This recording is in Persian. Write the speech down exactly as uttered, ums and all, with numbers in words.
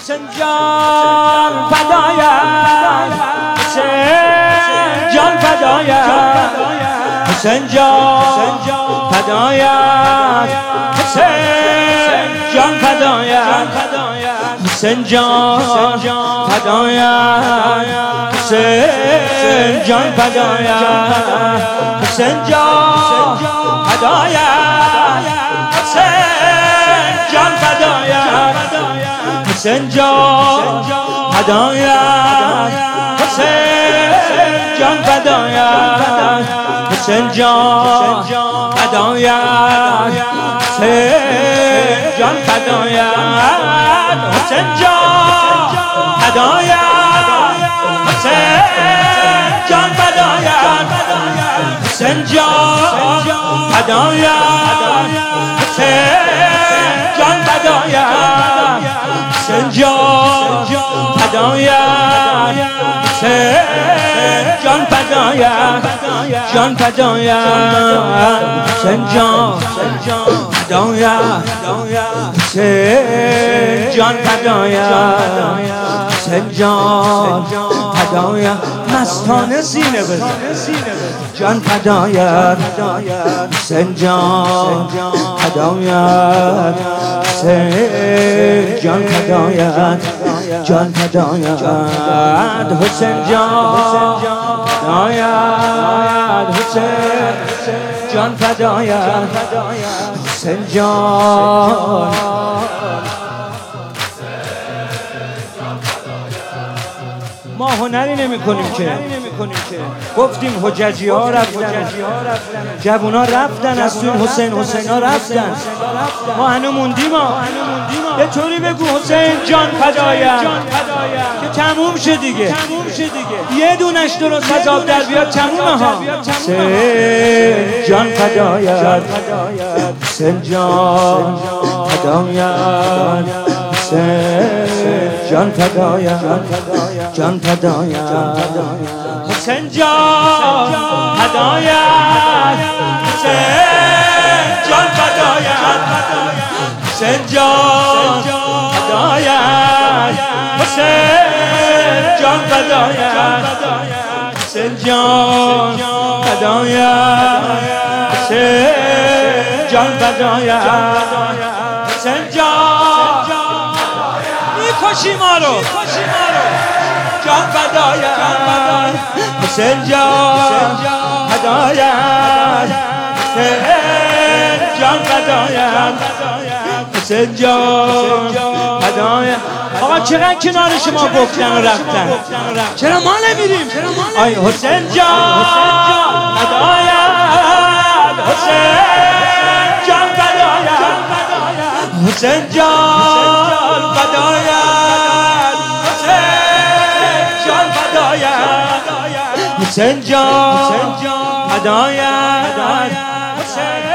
حسین جان فدایت، حسین جان فدایت، حسین جان فدایت، حسین جان فدایت، حسین جان فدایت، حسین جان فدایت، حسین جان فدایت، حسین جان فدایت، حسین جان فدایت، حسین جان فدایت، حسین جان فدایت، حسین جان فدایت، حسین جان فدایت، حسین جان فدایت، حسین جان فدایت، حسین جان فدایت، حسین جان فدایت، حسین جان فدایت، جان فدایت، حسین جان فدایت، حسین جان فدایت، حسین جان فدایت، مستانه سینه بزن، جان فدایت، حسین جان فدایت، حسین جان فدایت، جان فدایت، حسین جان فدایت، حسین جان فدایت، حسین جان ما هنری نمی کنیم که گفتیم حججی ها رفتن، جوون ها رفتن، از تو حسین حسین ها رفتن، ما هنو موندیم. یه طوری بگو حسین جان فدایت که تموم شد دیگه، یه دونش درست از آب در بیاد تمومه ها. حسین جان فدایت، حسین جان فدایت، حسین جان فدایت، جان فدایت، حسین جان فدایت، حسین جان فدایت، حسین جان فدایت، حسین جان فدایت، حسین جان فدایت، حسین جان فدایت، حسین جان میکشی ما رو، جان فدایت، حسین جان فدایت، حسین جان فدایت، حسین جان فدایت. آقا چقدر کنار شما گفتن و رفتن، چرا ما نمیریم؟ آی حسین جان فدایت، حسین جان فدایت، حسین جان فدایت، حسین جان فدایت، حسین جان فدایت، حسین